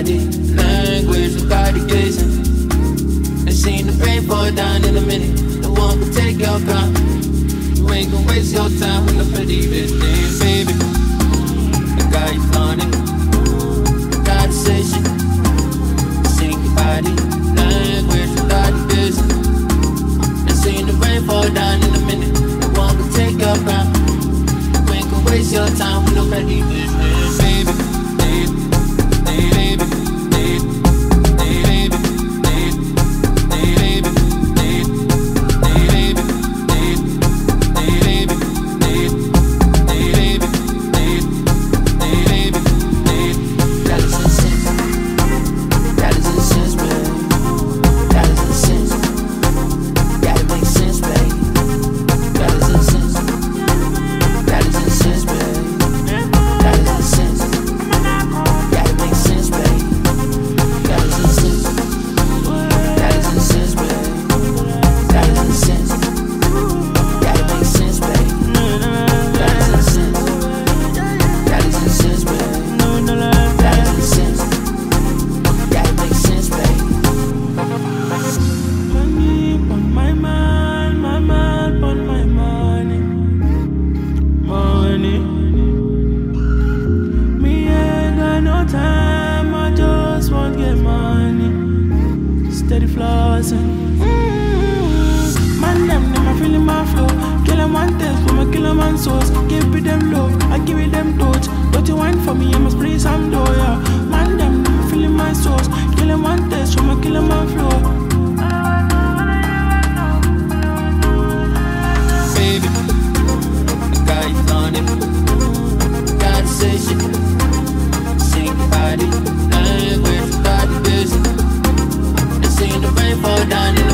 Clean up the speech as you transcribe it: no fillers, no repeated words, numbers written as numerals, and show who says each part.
Speaker 1: body language, we body gazing. And seen the rain fall down in a minute. No one can take your crown. You ain't gon' waste your time with nobody this thing, baby. I got you flaunting, conversation. Seen your body language, we body gazing. And seen the rain fall down in a minute. No one can take your crown. You ain't gon' waste your time with nobody this thing, baby. Fall down.